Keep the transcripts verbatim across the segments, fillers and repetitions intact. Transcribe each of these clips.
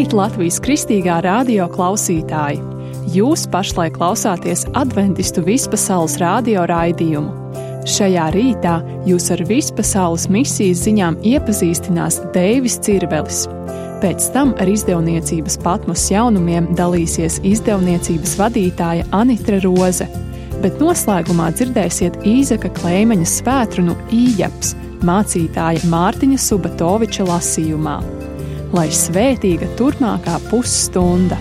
Sveicināti Latvijas Kristīgā radio klausītāji! Jūs pašlaik klausāties Adventistu vispasaules radio raidījumu. Šajā rītā jūs ar vispasaules misijas ziņām iepazīstinās Deivis Cirvelis. Pēc tam ar izdevniecības Patmos jaunumiem dalīsies izdevniecības vadītāja Anitra Roze, bet noslēgumā dzirdēsiet Īzaka Kleimeņa svētrunu Ījaps, mācītāja Mārtiņa Subatoviča lasījumā. Lai svētīga turpmākā pusstunda!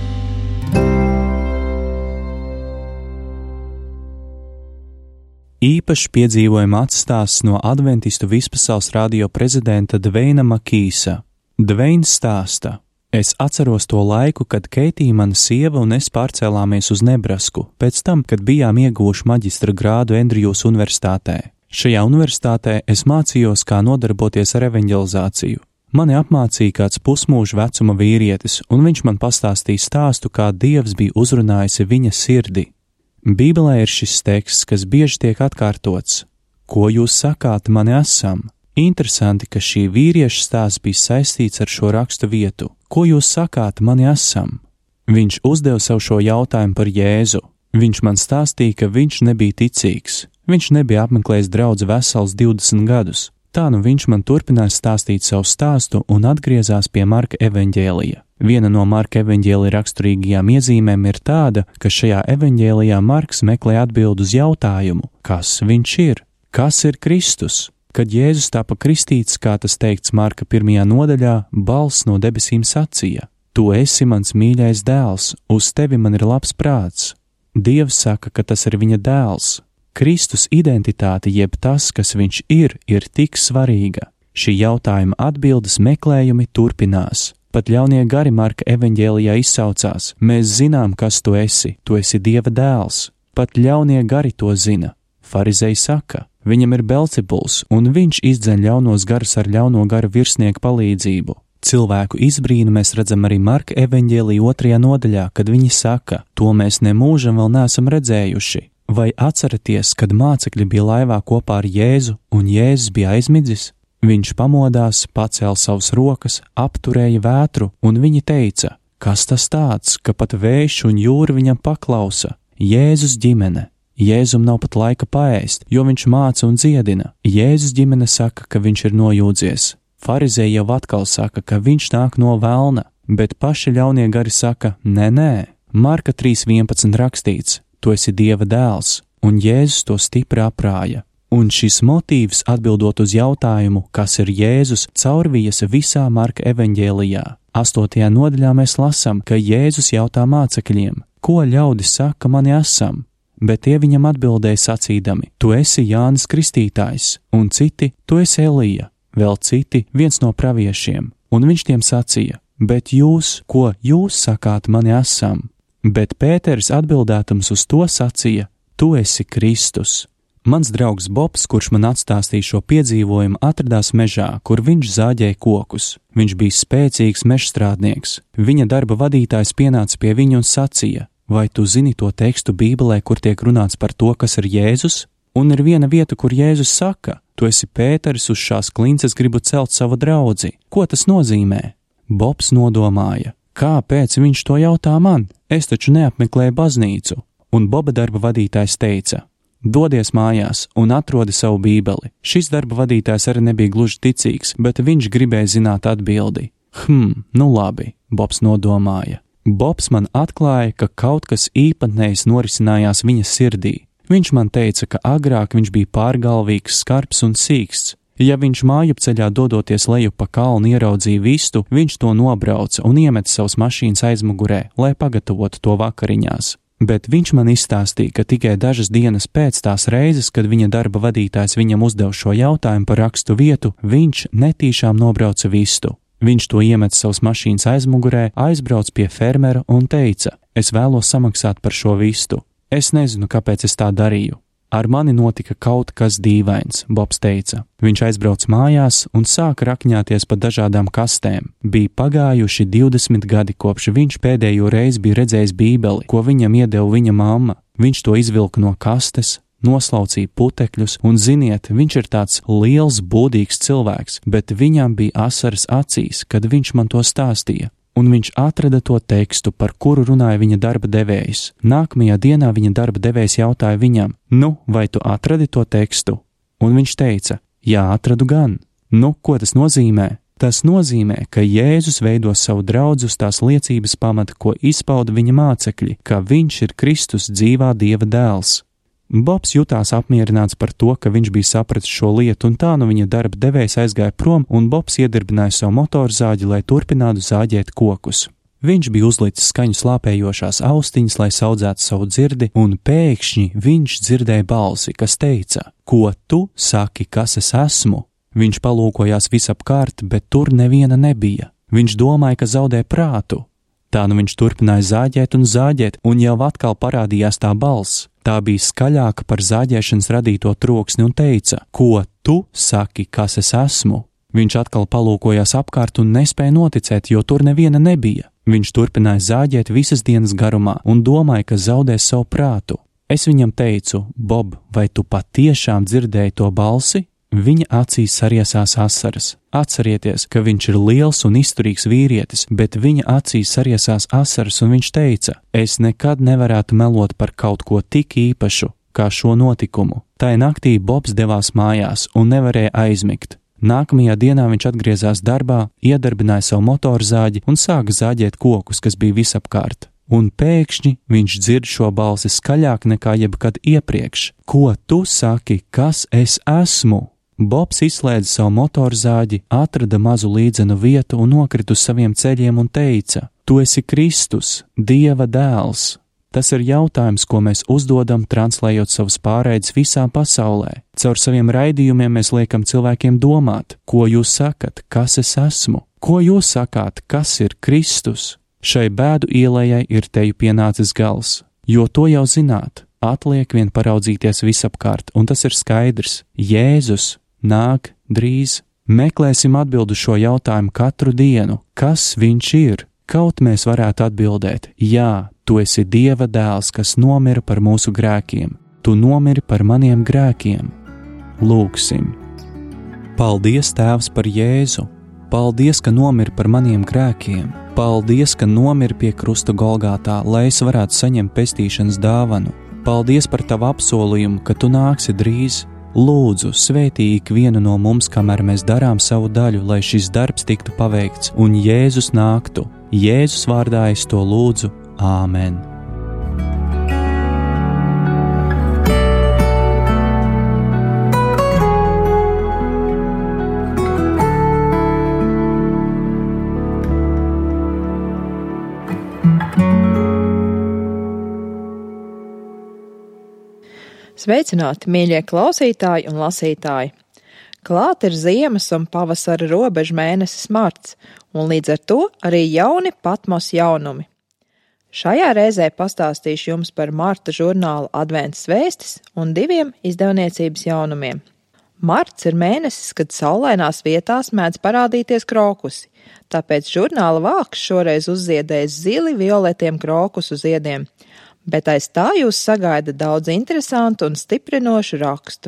Īpašs piedzīvojuma atstāsts no Adventistu vispasaules radio prezidenta Dveina Makīsa. Dveins stāsta: Es atceros to laiku, kad Keitija, mana sieva un es pārcēlāmies uz Nebrasku, pēc tam, kad bijām ieguvuši maģistra grādu Endrijūs universitātē. Šajā universitātē es mācījos, kā nodarboties ar evanģelizāciju. Mani apmācīja kāds pusmūža vecuma vīrietis, un viņš man pastāstīja stāstu, kā Dievs bija uzrunājusi viņa sirdi. Bībelē ir šis teksts, kas bieži tiek atkārtots: Ko jūs sakāt, mani esam? Interesanti, ka šī vīrieša stāsts bija saistīts ar šo rakstu vietu. Ko jūs sakāt, mani esam? Viņš uzdeva sev šo jautājumu par Jēzu. Viņš man stāstīja, ka viņš nebija ticīgs. Viņš nebija apmeklējis draudzi vesels divdesmit gadus. Tā nu viņš man turpināja stāstīt savu stāstu un atgriezās pie Marka evaņģēlija. Viena no Marka evaņģēlija raksturīgajām iezīmēm ir tāda, ka šajā evaņģēlijā Marks meklē atbildi uz jautājumu, kas viņš ir, kas ir Kristus. Kad Jēzus tapa kristīts, kā tas teikts Marka pirmajā nodaļā, balss no debesīm sacīja: Tu esi mans mīļais dēls, uz tevi man ir labs prāts. Dievs saka, ka tas ir viņa dēls. Kristus identitāte, jeb tas, kas viņš ir, ir tik svarīga. Šī jautājuma atbildes meklējumi turpinās. Pat ļaunie gari Marka evaņģēlijā izsaucās: Mēs zinām, kas tu esi, tu esi Dieva dēls. Pat ļaunie gari to zina. Farizēji saka: Viņam ir Belcebuls, un viņš izdzen ļaunos garus ar ļauno garu virsnieku palīdzību. Cilvēku izbrīnu mēs redzam arī Marka evaņģēlijā otrajā nodaļā, kad viņi saka: To mēs nemūžam vēl neesam redzējuši. Vai atceraties, kad mācekļi bija laivā kopā ar Jēzu, un Jēzus bija aizmidzis? Viņš pamodās, pacēla savas rokas, apturēja vētru, un viņi teica: Kas tas tāds, ka pat vējš un jūra viņam paklausa? Jēzus ģimene. Jēzum nav pat laika paēst, jo viņš māca un dziedina. Jēzus ģimene saka, ka viņš ir nojūdzies. Farizēji jau atkal saka, ka viņš nāk no velna, bet paši ļaunie gari saka: Nē, nē. Marka trīs vienpadsmit rakstīts: Tu esi Dieva dēls, un Jēzus to stipri aprāja. Un šis motīvs, atbildot uz jautājumu, kas ir Jēzus, caurvijas visā Marka evaņģēlijā. Astotajā nodaļā mēs lasām, ka Jēzus jautā mācekļiem: Ko ļaudis saka, mani esam? Bet tie viņam atbildēja sacīdami: Tu esi Jānis Kristītājs, un citi: Tu esi Elija, vēl citi: viens no praviešiem. Un viņš tiem sacīja: Bet jūs, ko jūs sakāt, mani esam? Bet Pēteris atbildētams uz to sacīja: Tu esi Kristus. Mans draugs Bobs, kurš man atstāstīja šo piedzīvojumu, atradās mežā, kur viņš zāģēja kokus. Viņš bija spēcīgs mežstrādnieks. Viņa darba vadītājs pienāca pie viņa un sacīja: Vai tu zini to tekstu Bībelē, kur tiek runāts par to, kas ir Jēzus? Un ir viena vieta, kur Jēzus saka: Tu esi Pēteris, uz šās klinces gribu celt savu draudzi. Ko tas nozīmē? Bobs nodomāja: Kāpēc viņš to jautā man? Es taču neapmeklēju baznīcu. Un Boba darba vadītājs teica: Dodies mājās un atrodi savu bībeli. Šis darba vadītājs arī nebija gluži ticīgs, bet viņš gribēja zināt atbildi. Hm, nu labi, Bobs nodomāja. Bobs man atklāja, ka kaut kas īpatnējs norisinājās viņa sirdī. Viņš man teica, ka agrāk viņš bija pārgalvīgs, skarbs un sīksts. Ja viņš mājupceļā dodoties leju pa kalnu ieraudzīja vistu, viņš to nobrauca un iemeta savas mašīnas aizmugurē, lai pagatavotu to vakariņās. Bet viņš man izstāstīja, ka tikai dažas dienas pēc tās reizes, kad viņa darba vadītājs viņam uzdeva šo jautājumu par rakstu vietu, viņš netīšām nobrauca vistu. Viņš to iemeta savas mašīnas aizmugurē, aizbrauc pie fermera un teica: Es vēlos samaksāt par šo vistu. Es nezinu, kāpēc es tā darīju. Ar mani notika kaut kas dīvains, Bobs teica. Viņš aizbrauc mājās un sāka rakņāties pa dažādām kastēm. Bija pagājuši divdesmit gadi, kopš viņš pēdējo reizi bija redzējis bībeli, ko viņam iedeva viņa mamma. Viņš to izvilka no kastes, noslaucīja putekļus, un ziniet, viņš ir tāds liels, būdīgs cilvēks, bet viņam bija asaras acīs, kad viņš man to stāstīja. un viņš atrada to tekstu, par kuru runāja viņa darba devējs. Nākamajā dienā viņa darba devējs jautāja viņam: nu, vai tu atradi to tekstu? Un viņš teica: jā, atradu gan. Nu, ko tas nozīmē? Tas nozīmē, ka Jēzus veido savu draudzi uz tās liecības pamata, ko izpauda viņa mācekļi, ka viņš ir Kristus dzīvā Dieva dēls. Bobs jutās apmierināts par to, ka viņš bija sapratis šo lietu, un tā nu viņa darba devējs aizgāja prom, un Bobs iedirbināja savu motorzāģi, lai turpinātu zāģēt kokus. Viņš bija uzlicis skaņu slāpējošās austiņas, lai saudzētu savu dzirdi, un pēkšņi viņš dzirdēja balsi, kas teica: ko tu saki, kas es esmu? Viņš palūkojās visapkārt, bet tur neviena nebija. Viņš domāja, ka zaudē prātu. Tā nu viņš turpināja zāģēt un zāģēt, un jau atkal parādījās tā balss. Tā bija skaļāka par zāģēšanas radīto troksni un teica: ko tu saki, kas es esmu? Viņš atkal palūkojās apkārt un nespēja noticēt, jo tur neviena nebija. Viņš turpināja zāģēt visas dienas garumā un domāja, ka zaudēs savu prātu. Es viņam teicu: Bob, vai tu patiešām dzirdēji to balsi? Viņa acīs sariesās asaras. Atcerieties, ka viņš ir liels un izturīgs vīrietis, bet viņa acīs sariesās asaras, un viņš teica: es nekad nevarētu melot par kaut ko tik īpašu, kā šo notikumu. Tai naktī Bobs devās mājās un nevarēja aizmigt. Nākamajā dienā viņš atgriezās darbā, iedarbināja savu motorzāģi un sāka zāģēt kokus, kas bija visapkārt. Un pēkšņi viņš dzird šo balsi skaļāk nekā jebkad iepriekš. Ko tu saki, kas es esmu? Bobs izslēdza savu motorzāģi, atrada mazu līdzenu vietu un nokrita uz saviem ceļiem un teica: tu esi Kristus, Dieva dēls. Tas ir jautājums, ko mēs uzdodam, translējot savus pārēdus visā pasaulē. Caur saviem raidījumiem mēs liekam cilvēkiem domāt: ko jūs sakat, kas es esmu? Ko jūs sakāt, kas ir Kristus? Šai bēdu ielējai ir teju pienācis gals, jo to jau zināt, atliek vien paraudzīties visapkārt, un tas ir skaidrs. Jēzus nāk drīz. Meklēsim atbildu šo jautājumu katru dienu. Kas viņš ir? Kaut mēs varētu atbildēt: jā, tu esi Dieva dēls, kas nomira par mūsu grēkiem. Tu nomiri par maniem grēkiem. Lūgsim. Paldies, Tēvs, par Jēzu. Paldies, ka nomiri par maniem grēkiem. Paldies, ka nomiri pie krusta Golgātā, lai es varētu saņemt pestīšanas dāvanu. Paldies par tavu apsolījumu, ka tu nāksi drīz. Lūdzu, svētī ikvienu no mums, kamēr mēs darām savu daļu, lai šis darbs tiktu paveikts un Jēzus nāktu. Jēzus vārdā es to lūdzu. Āmen. Sveicināti, mīļie klausītāji un lasītāji! Klāt ir ziemas un pavasara robežu mēnesis marts, un līdz ar to arī jauni Patmos jaunumi. Šajā reizē pastāstīšu jums par marta žurnāla Adventas vēstis un diviem izdevniecības jaunumiem. Marts ir mēnesis, kad saulainās vietās mēdz parādīties krokusi, tāpēc žurnāla vāks šoreiz uzziedēs zili violetiem krokusu ziediem, bet aiz tā jūs sagaida daudz interesantu un stiprinošu rakstu.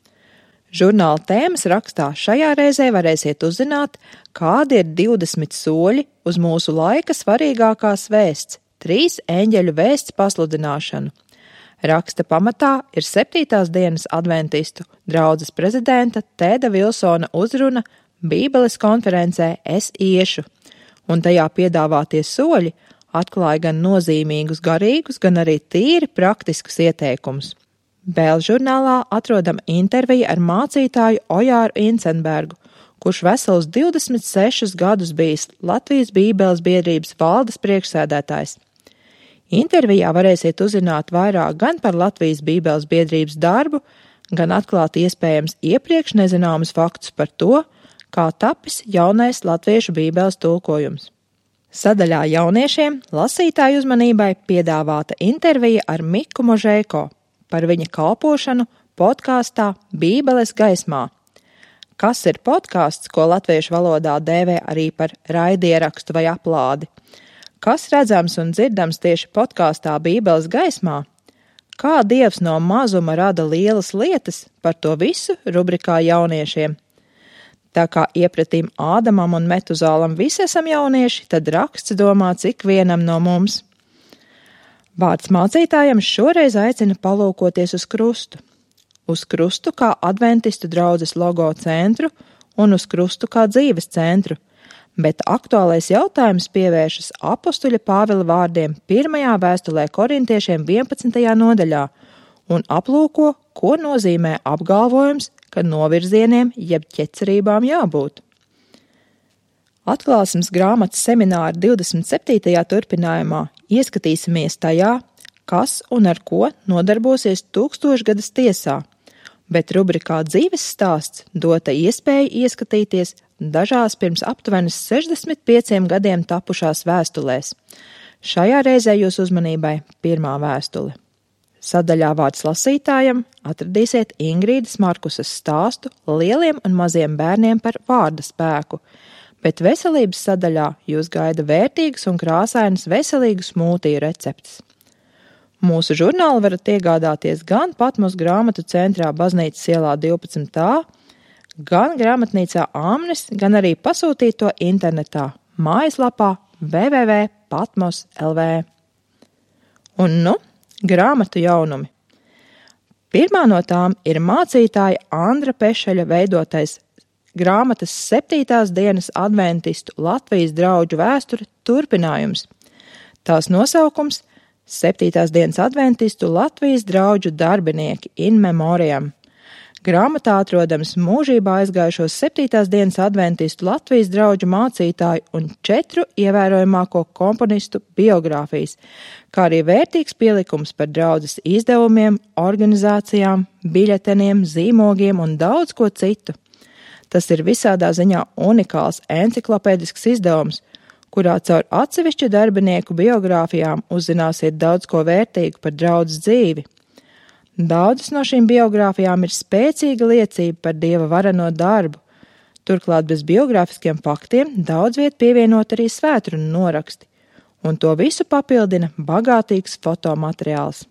Žurnāla tēmas rakstā šajā reizē varēsiet uzzināt, kādi ir divdesmit soļi uz mūsu laika svarīgākās vēsts, trīs eņģeļu vēsts pasludināšanu. Raksta pamatā ir septītās dienas adventistu draudzes prezidenta Tēda Vilsona uzruna Bībeles konferencē Es iešu, un tajā piedāvātie soļi atklāja gan nozīmīgus garīgus, gan arī tīri praktiskus ieteikumus. Vēl žurnālā atrodama intervija ar mācītāju Ojāru Incenbergu, kurš vesels divdesmit sešus gadus bijis Latvijas Bībeles biedrības valdes priekšsēdētājs. Intervijā varēsiet uzzināt vairāk gan par Latvijas Bībeles biedrības darbu, gan atklāt iespējams iepriekš nezināmus faktus par to, kā tapis jaunais latviešu Bībeles tulkojums. Sadaļā jauniešiem lasītāju uzmanībai piedāvāta intervija ar Miku Možēko par viņa kalpošanu podkāstā Bībeles gaismā. Kas ir podkāsts, ko latviešu valodā dēvē arī par raidierakstu vai aplādi? Kas redzams un dzirdams tieši podkāstā Bībeles gaismā? Kā Dievs no mazuma rada lielas lietas, par to visu rubrikā jauniešiem. Tā kā iepratīm Ādamam un Metuzālam visi esam jaunieši, tad raksts domāts ikvienam no mums. Vārds mācītājam šoreiz aicina palūkoties uz krustu. Uz krustu kā adventistu draudzes logo centru un uz krustu kā dzīves centru, bet aktuālais jautājums pievēršas apostuļa Pāvila vārdiem pirmajā vēstulē korintiešiem vienpadsmitajā nodaļā un aplūko, ko nozīmē apgalvojums, ka novirzieniem jeb ķecerībām jābūt. Atklāsmes grāmatas semināra divdesmit septītajā turpinājumā ieskatīsimies tajā, kas un ar ko nodarbosies tūkstošgadas tiesā, bet rubrikā dzīves stāsts dota iespēja ieskatīties dažās pirms aptuvenas sešdesmit pieciem gadiem tapušās vēstulēs. Šajā reizē jūs uzmanībai pirmā vēstule. Sadaļā vārds lasītājam atradīsiet Ingrīdas Markusas stāstu lieliem un maziem bērniem par vārda spēku, bet veselības sadaļā jūs gaida vērtīgas un krāsainas veselīgu smūtiju receptes. Mūsu žurnālu varat iegādāties gan Patmos grāmatu centrā Baznīcas ielā divpadsmit A, gan grāmatnīcā Āmnes, gan arī pasūtīt to internetā, mājaslapā w w w punkt patmos punkt l v. Un nu, grāmatu jaunumi. Pirmā no tām ir mācītāja Andra Pešaļa veidotais grāmatas septītās dienas adventistu Latvijas drauģu vēsture turpinājums. Tās nosaukums – septītās dienas adventistu Latvijas drauģu darbinieki in memoriam. Grāmatā atrodams mūžībā aizgājušos septītās dienas adventistu Latvijas drauģu mācītāju un četru ievērojamāko komponistu biogrāfijas, kā arī vērtīgs pielikums par draudzes izdevumiem, organizācijām, biļeteniem, zīmogiem un daudz ko citu. Tas ir visādā ziņā unikāls enciklopēdisks izdevums, kurā caur atsevišķu darbinieku biogrāfijām uzzināsiet daudz ko vērtīgu par draudzes dzīvi. Daudzas no šīm biogrāfijām ir spēcīga liecība par Dieva vareno darbu. Turklāt bez biogrāfiskiem faktiem daudz viet pievienot arī svētrunu noraksti, un to visu papildina bagātīgs fotomateriāls.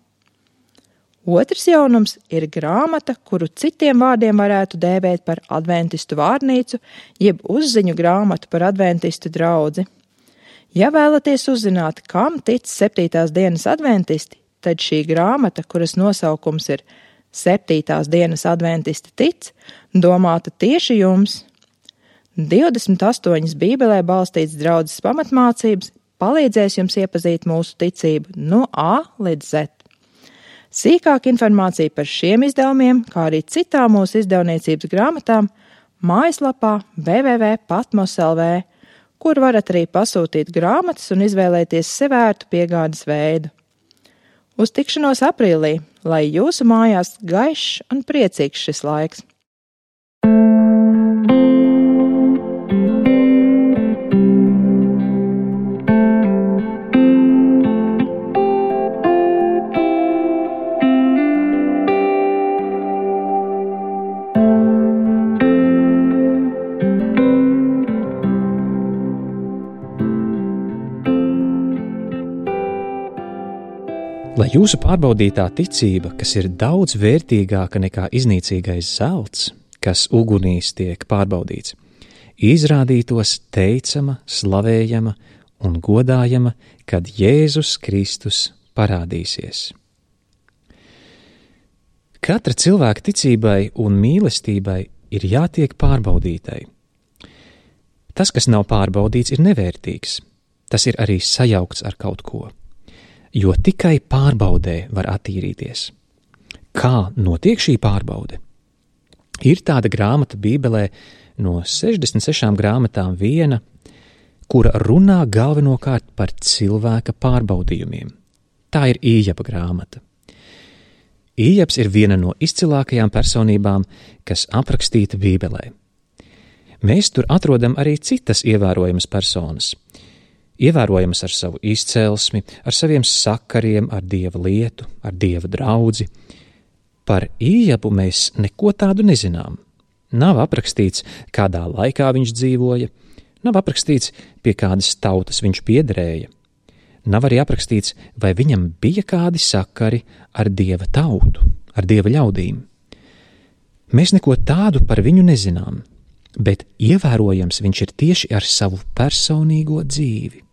Otrs jaunums ir grāmata, kuru citiem vārdiem varētu dēvēt par adventistu vārnīcu, jeb uzziņu grāmatu par adventistu draudzi. Ja vēlaties uzzināt, kam tic septītās dienas adventisti, tad šī grāmata, kuras nosaukums ir Septītās dienas adventisti tic, domāta tieši jums. divdesmit astoņas bībelē balstīts draudzes pamatmācības palīdzēs jums iepazīt mūsu ticību no A līdz Z. Sīkāk informācija par šiem izdevumiem, kā arī citām mūsu izdevniecības grāmatām, mājaslapā w w w punkt patmos punkt l v, kur varat arī pasūtīt grāmatas un izvēlēties sev ērtu piegādes veidu. Uz tikšanos aprīlī, lai jūsu mājās gaišs un priecīgs šis laiks! Lai jūsu pārbaudītā ticība, kas ir daudz vērtīgāka nekā iznīcīgais zelts, kas ugunīs tiek pārbaudīts, izrādītos teicama, slavējama un godājama, kad Jēzus Kristus parādīsies. Katra cilvēka ticībai un mīlestībai ir jātiek pārbaudītai. Tas, kas nav pārbaudīts, ir nevērtīgs. Tas ir arī sajaukts ar kaut ko. Jo tikai pārbaudē var attīrīties. Kā notiek šī pārbaude? Ir tāda grāmata Bībelē no sešdesmit sešām grāmatām viena, kura runā galvenokārt par cilvēka pārbaudījumiem. Tā ir Ījaba grāmata. Ījabs ir viena no izcilākajām personībām, kas aprakstīta Bībelē. Mēs tur atrodam arī citas ievērojamas personas. Ievērojamas ar savu izcelsmi, ar saviem sakariem, ar Dieva lietu, ar Dieva draudzi. Par Ījabu mēs neko tādu nezinām. Nav aprakstīts, kādā laikā viņš dzīvoja, nav aprakstīts, pie kādas tautas viņš piederēja. Nav arī aprakstīts, vai viņam bija kādi sakari ar Dieva tautu, ar Dieva ļaudīm. Mēs neko tādu par viņu nezinām. bet ievērojams viņš ir tieši ar savu personīgo dzīvi.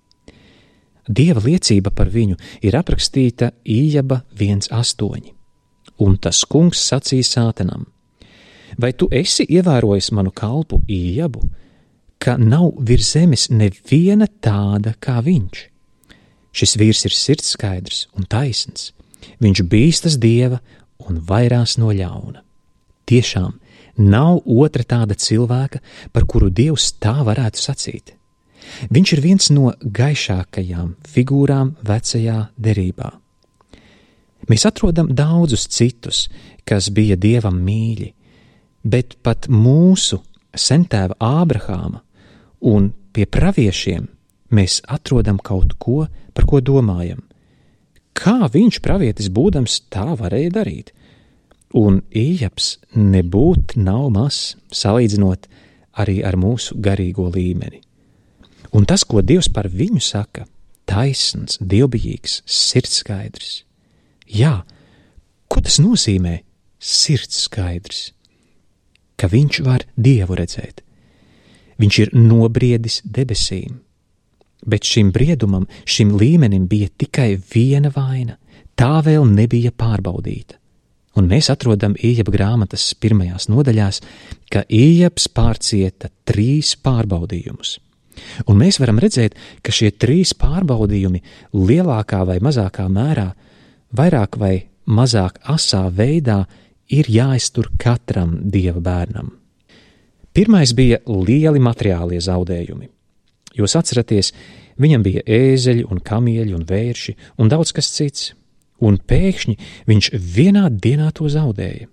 Dieva liecība par viņu ir aprakstīta Ījaba viens astoņi. Un tas kungs sacīja Sātanam: vai tu esi ievērojis manu kalpu Ījabu, ka nav virs zemes neviena tāda kā viņš? Šis vīrs ir sirdskaidrs un taisns, viņš bīstas Dieva un vairās no ļauna. Tiešām nav otra tāda cilvēka, par kuru Dievs tā varētu sacīt. Viņš ir viens no gaišākajām figūrām vecajā derībā. Mēs atrodam daudzus citus, kas bija Dievam mīļi, bet pat mūsu sentēva Ābrahāma un pie praviešiem mēs atrodam kaut ko, par ko domājam. Kā viņš pravietis būdams tā varēja darīt? Un Ījabs nebūt nav mazs, salīdzinot arī ar mūsu garīgo līmeni. Un tas, ko Dievs par viņu saka, taisns, dievbijīgs, sirdskaidrs. Jā, ko tas nozīmē sirdskaidrs? Ka viņš var Dievu redzēt. Viņš ir nobriedis debesīm. Bet šim briedumam, šim līmenim bija tikai viena vaina. Tā vēl nebija pārbaudīta. Un mēs atrodam Ījaba grāmatas pirmajās nodaļās, ka Ījabs pārcieta trīs pārbaudījumus. Un mēs varam redzēt, ka šie trīs pārbaudījumi lielākā vai mazākā mērā, vairāk vai mazāk asā veidā ir jāiztur katram Dieva bērnam. Pirmais bija lieli materiālie zaudējumi. Jūs atceraties, viņam bija ēzeļi un kamieļi un vērši un daudz kas cits, un pēkšņi viņš vienā dienā to zaudēja.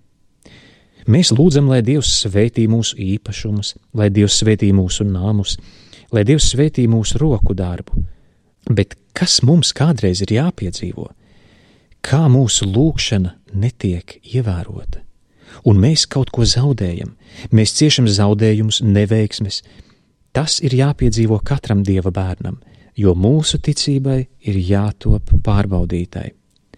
Mēs lūdzam, lai Dievs svētī mūsu īpašumus, lai Dievs svētī mūsu namus, lai Dievs svētī mūsu roku darbu. Bet kas mums kādreiz ir jāpiedzīvo? Kā mūsu lūgšana netiek ievērota? Un mēs kaut ko zaudējam, mēs ciešam zaudējumus, neveiksmes. Tas ir jāpiedzīvo katram Dieva bērnam, jo mūsu ticībai ir jātop pārbaudītai.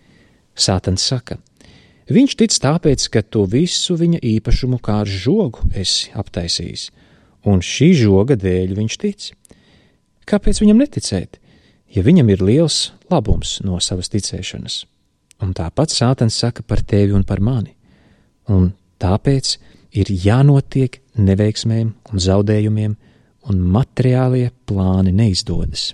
Sātans saka, viņš tic tāpēc, ka to visu viņa īpašumu kā ar žogu esi aptaisījis, un šī žoga dēļ viņš tic. Kāpēc viņam neticēt, ja viņam ir liels labums no savas ticēšanas? Un tāpat Sātans saka par tevi un par mani. Un tāpēc ir jānotiek neveiksmēm un zaudējumiem, un materiālie plāni neizdodas.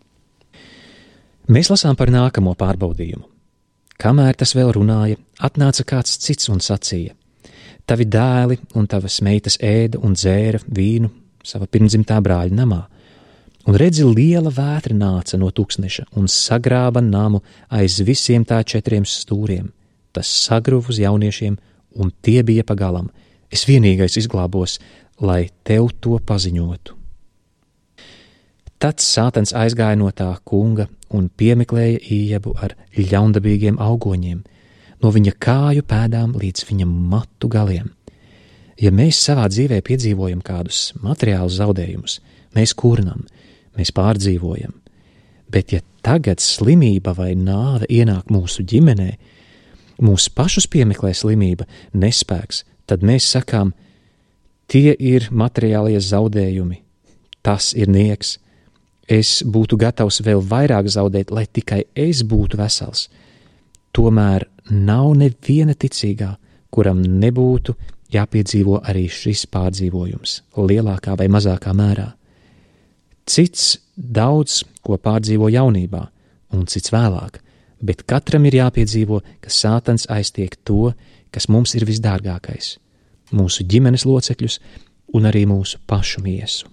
Mēs lasām par nākamo pārbaudījumu. Kamēr tas vēl runāja, atnāca kāds cits un sacīja: tavi dēli un tavas meitas ēda un dzēra vīnu sava pirmdzimtā brāļa namā, un redzi, liela vētra nāca no tūkstneša un sagrāba namu aiz visiem tā četriem stūriem. Tas sagruva uz jauniešiem, un tie bija pagalam. Es vienīgais izglābos, lai tev to paziņotu. Tad Sātans aizgāja no tā kunga un piemeklēja Ījabu ar ļaundabīgiem augoņiem, no viņa kāju pēdām līdz viņa matu galiem. Ja mēs savā dzīvē piedzīvojam kādus materiālus zaudējumus, mēs kurnam, mēs pārdzīvojam. Bet ja tagad slimība vai nāve ienāk mūsu ģimenē, mūsu pašus piemeklē slimība, nespēks, tad mēs sakām, tie ir materiālie zaudējumi, tas ir nieks. Es būtu gatavs vēl vairāk zaudēt, lai tikai es būtu vesels. Tomēr nav neviena ticīgā, kuram nebūtu jāpiedzīvo arī šis pārdzīvojums, lielākā vai mazākā mērā. Cits daudz ko pārdzīvo jaunībā, un cits vēlāk, bet katram ir jāpiedzīvo, ka Sātans aiztiek to, kas mums ir visdārgākais, mūsu ģimenes locekļus un arī mūsu pašu miesu.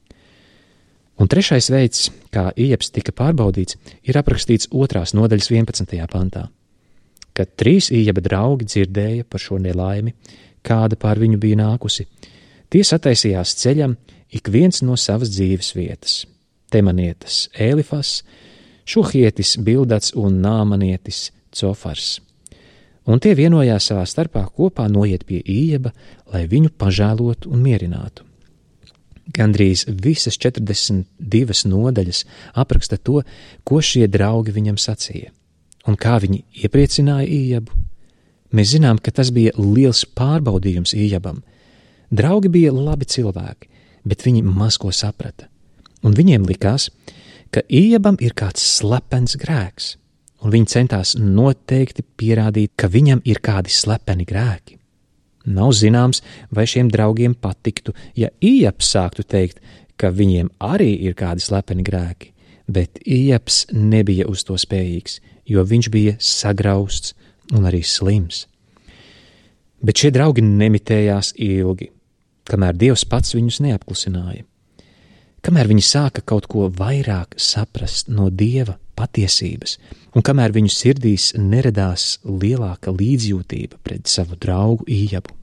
Un trešais veids, kā Ījabs tika pārbaudīts, ir aprakstīts otrās nodaļas vienpadsmitajā pantā. Kad trīs Ījaba draugi dzirdēja par šo nelaimi, kāda pār viņu bija nākusi, tie sataisījās ceļam, ik viens no savas dzīves vietas. Temanietis Ēlifas, Šuhietis Bildats un Nāmanietis Cofars. Un tie vienojās savā starpā kopā noiet pie Ījaba, lai viņu pažēlotu un mierinātu. Gandrīz visas četrdesmit divas nodaļas apraksta to, ko šie draugi viņam sacīja, un kā viņi iepriecināja Ījabu. Mēs zinām, ka tas bija liels pārbaudījums Ījabam. Draugi bija labi cilvēki, bet viņi maz ko saprata, un viņiem likās, ka Ījabam ir kāds slepens grēks, un viņi centās noteikti pierādīt, ka viņam ir kādi slepeni grēki. Nav zināms, vai šiem draugiem patiktu, ja Ījabs sāktu teikt, ka viņiem arī ir kādi slepeni grēki, bet Ījabs nebija uz to spējīgs, jo viņš bija sagrausts un arī slims. Bet šie draugi nemitējās ilgi, kamēr Dievs pats viņus neapklusināja. Kamēr viņi sāka kaut ko vairāk saprast no Dieva patiesības, un kamēr viņu sirdīs neradās lielāka līdzjūtība pret savu draugu Ījabu.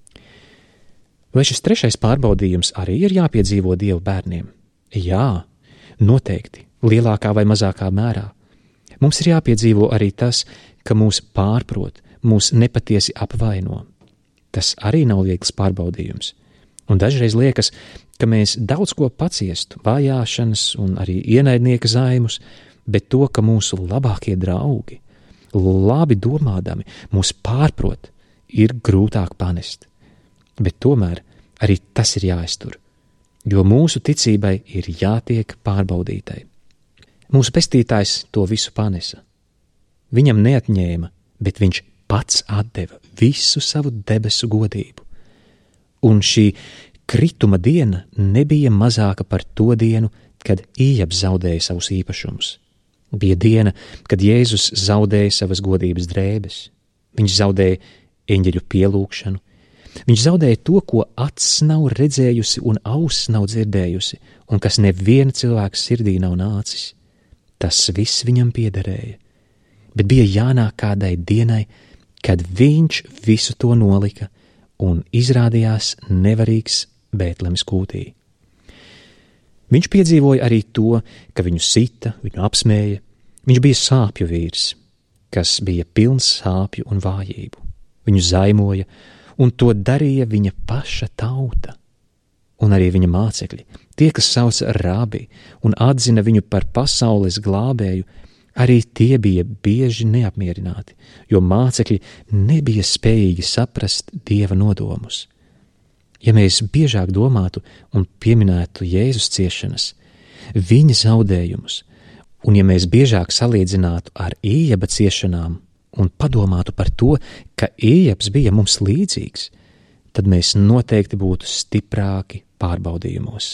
Vai šis trešais pārbaudījums arī ir jāpiedzīvo Dieva bērniem? Jā, noteikti, lielākā vai mazākā mērā. Mums ir jāpiedzīvo arī tas, ka mūs pārprot, mūs nepatiesi apvaino. Tas arī nav viegls pārbaudījums. Un dažreiz liekas, ka mēs daudz ko paciestu, vajāšanas un arī ienaidnieka zaimus, bet to, ka mūsu labākie draugi, labi domādami, mūs pārprot, ir grūtāk panest. Bet tomēr arī tas ir jāiztur, jo mūsu ticībai ir jātiek pārbaudītai. Mūsu pestītājs to visu panesa. Viņam neatņēma, bet viņš pats atdeva visu savu debesu godību. Un šī krituma diena nebija mazāka par to dienu, kad Ījabs zaudēja savus īpašumus. Bija diena, kad Jēzus zaudēja savas godības drēbes. Viņš zaudēja eņģeļu pielūgšanu. Viņš zaudēja to, ko acs nav redzējusi un auss nav dzirdējusi, un kas neviena cilvēka sirdī nav nācis. Tas viss viņam piederēja. Bet bija jānāk kādai dienai, kad viņš visu to nolika un izrādījās nevarīgs Bētlemes kūtī. Viņš piedzīvoja arī to, ka viņu sita, viņu apsmēja. Viņš bija sāpju vīrs, kas bija pilns sāpju un vājību. Viņu zaimoja, un to darīja viņa paša tauta. Un arī viņa mācekļi, tie, kas sauca rabi un atzina viņu par pasaules glābēju, arī tie bija bieži neapmierināti, jo mācekļi nebija spējīgi saprast Dieva nodomus. Ja mēs biežāk domātu un pieminētu Jēzus ciešanas, viņa zaudējumus, un ja mēs biežāk salīdzinātu ar Ījaba ciešanām un padomātu par to, ka Ījabs bija mums līdzīgs, tad mēs noteikti būtu stiprāki pārbaudījumos.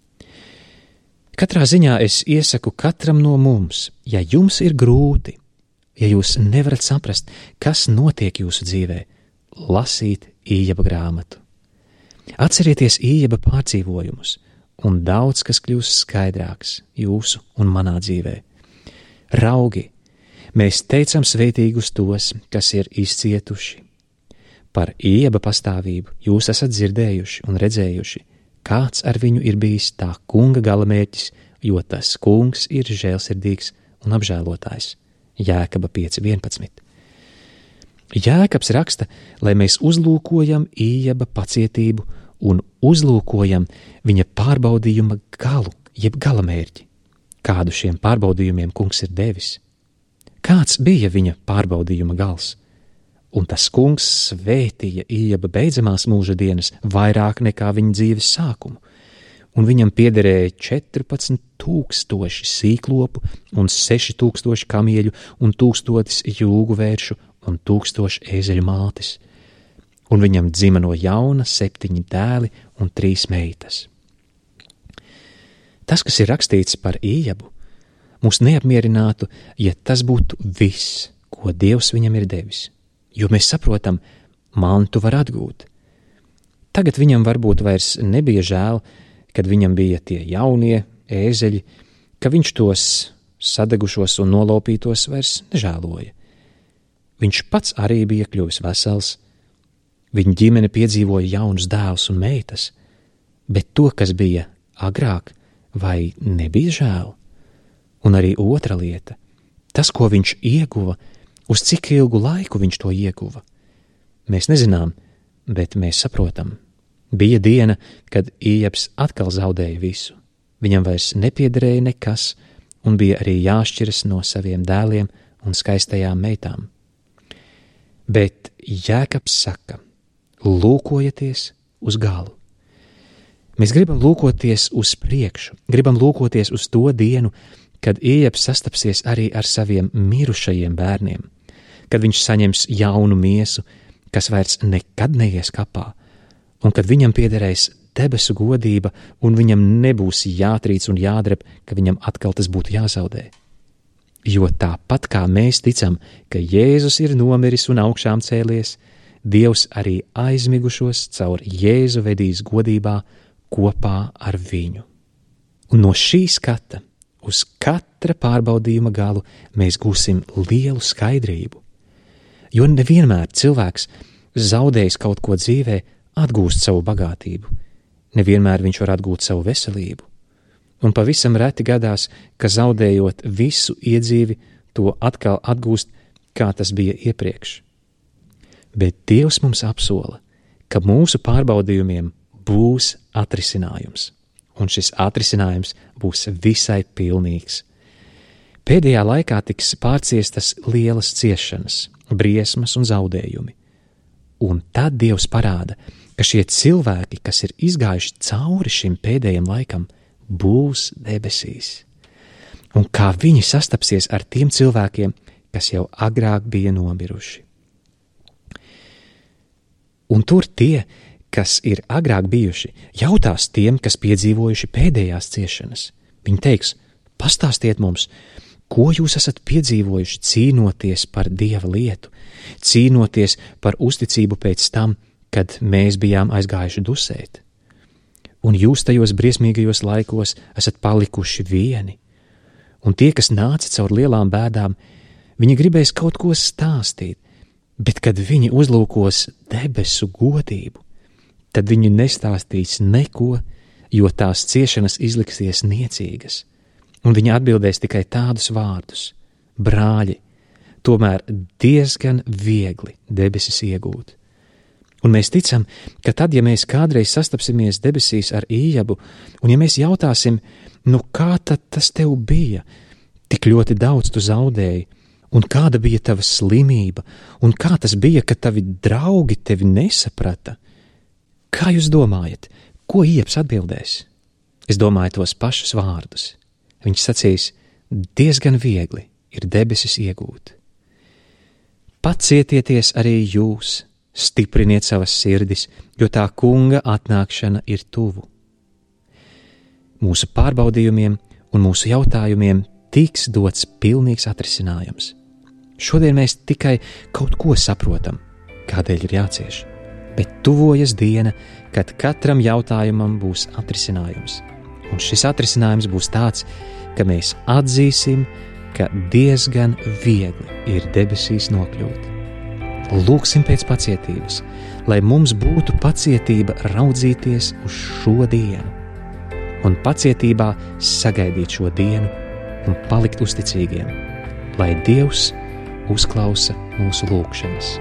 Katrā ziņā es iesaku katram no mums, ja jums ir grūti, ja jūs nevarat saprast, kas notiek jūsu dzīvē, lasīt Ījaba grāmatu. Atcerieties Ījaba pārdzīvojumus, un daudz kas kļūs skaidrāks jūsu un manā dzīvē. Raugi, mēs teicam svētīgus tos, kas ir izcietuši. Par Ījaba pastāvību jūs esat dzirdējuši un redzējuši, kāds ar viņu ir bijis tā kunga galamērķis, jo tas kungs ir žēlsirdīgs un apžēlotājs. Jēkaba pieci vienpadsmit. Jēkabs raksta, lai mēs uzlūkojam Ījaba pacietību un uzlūkojam viņa pārbaudījuma galu, jeb galamērķi, kādu šiem pārbaudījumiem kungs ir devis. Kāds bija viņa pārbaudījuma gals? Un tas kungs svētīja Ījaba beidzamās mūža dienas vairāk nekā viņa dzīves sākumu, un viņam piederēja četrpadsmit tūkstoši sīklopu un seši tūkstoši kamieļu un tūkstotis jūgu vēršu un tūkstoši ēzeļu mātes, un viņam dzima no jauna septiņi dēli un trīs meitas. Tas, kas ir rakstīts par Ījabu, mūs neapmierinātu, ja tas būtu viss, ko Dievs viņam ir devis, jo mēs saprotam, mantu var atgūt. Tagad viņam varbūt vairs nebija žēl, kad viņam bija tie jaunie ēzeļi, ka viņš tos sadegušos un nolopītos vairs nežēloja. Viņš pats arī bija kļuvis vesels, viņa ģimene piedzīvoja jaunus dēlus un meitas, bet to, kas bija agrāk, vai nebija žēl? Un arī otra lieta, tas, ko viņš ieguva, uz cik ilgu laiku viņš to ieguva. Mēs nezinām, bet mēs saprotam. Bija diena, kad Ījabs atkal zaudēja visu. Viņam vairs nepiederēja nekas, un bija arī jāšķiras no saviem dēliem un skaistajām meitām. Bet Jēkabs saka, lūkojieties uz galu. Mēs gribam lūkoties uz priekšu, gribam lūkoties uz to dienu, kad Ījabs sastapsies arī ar saviem mirušajiem bērniem, kad viņš saņems jaunu miesu, kas vairs nekad neies kapā, un kad viņam piederēs debesu godība, un viņam nebūs jātrīc un jādreb, ka viņam atkal tas būtu jāzaudē. Jo tāpat kā mēs ticam, ka Jēzus ir nomiris un augšām cēlies, Dievs arī aizmigušos caur Jēzu vedīs godībā kopā ar viņu. Un no šī skata uz katra pārbaudījuma galu mēs gūsim lielu skaidrību, jo nevienmēr cilvēks, zaudējis kaut ko dzīvē, atgūst savu bagātību, nevienmēr viņš var atgūt savu veselību, un pavisam reti gadās, ka zaudējot visu iedzīvi, to atkal atgūst, kā tas bija iepriekš. Bet Dievs mums apsola, ka mūsu pārbaudījumiem būs atrisinājums, un šis atrisinājums būs visai pilnīgs. Pēdējā laikā tiks pārciestas lielas ciešanas, briesmas un zaudējumi, un tad Dievs parāda, ka šie cilvēki, kas ir izgājuši cauri šim pēdējiem laikam, būs debesīs, un kā viņi sastapsies ar tiem cilvēkiem, kas jau agrāk bija nomiruši. Un tur tie, kas ir agrāk bijuši, jautās tiem, kas piedzīvojuši pēdējās ciešanas. Viņi teiks, pastāstiet mums, ko jūs esat piedzīvojuši cīnoties par Dieva lietu, cīnoties par uzticību pēc tam, kad mēs bijām aizgājuši dusēt. Un jūs tajos briesmīgajos laikos esat palikuši vieni. Un tie, kas nāca caur lielām bēdām, viņi gribēs kaut ko stāstīt, bet kad viņi uzlūkos debesu godību, tad viņi nestāstīs neko, jo tās ciešanas izliksies niecīgas, un viņi atbildēs tikai tādus vārdus: brāļi, tomēr diezgan viegli debesis iegūt. Un mēs ticam, ka tad, ja mēs kādreiz sastapsimies debesīs ar Ījabu, un ja mēs jautāsim, nu kā tad tas tev bija, tik ļoti daudz tu zaudēji, un kāda bija tava slimība, un kā tas bija, ka tavi draugi tevi nesaprata, kā jūs domājat, ko Ījabs atbildēs? Es domāju tos pašus vārdus. Viņš sacīs, diezgan viegli ir debesis iegūt. Pacietieties arī jūs, stipriniet savas sirdis, jo tā kunga atnākšana ir tuvu. Mūsu pārbaudījumiem un mūsu jautājumiem tiks dots pilnīgs atrisinājums. Šodien mēs tikai kaut ko saprotam, kādēļ ir jācieš, bet tuvojas diena, kad katram jautājumam būs atrisinājums. Un šis atrisinājums būs tāds, ka mēs atzīsim, ka diezgan viegli ir debesīs nokļūt. Lūksim pēc pacietības, lai mums būtu pacietība raudzīties uz šo dienu, un pacietībā sagaidīt šo dienu un palikt uzticīgiem, lai Dievs uzklausa mūsu lūgšanas.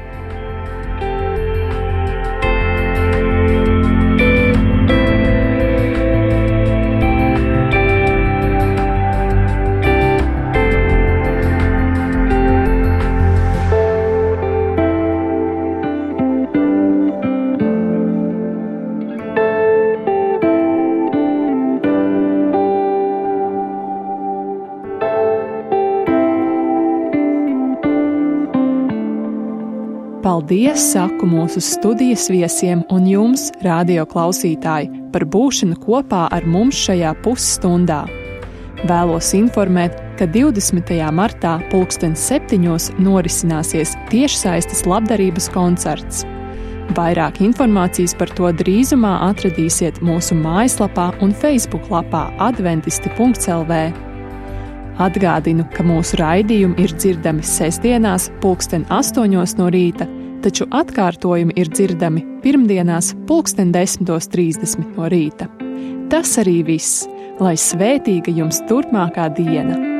Paldies, saku mūsu studijas viesiem un jums, radio klausītāji, par būšanu kopā ar mums šajā pusstundā. Vēlos informēt, ka divdesmitajā martā pulksten septiņos norisināsies tiešsaistes labdarības koncerts. Vairāk informācijas par to drīzumā atradīsiet mūsu mājaslapā un Facebook lapā adventisti punkts el vē. Atgādinu, ka mūsu raidījumi ir dzirdami sestdienās pulksten astoņos no rīta, taču atkārtojumi ir dzirdami pirmdienās pulksten desmitos trīsdesmit no rīta. Tas arī viss, lai svētīga jums turpmākā diena!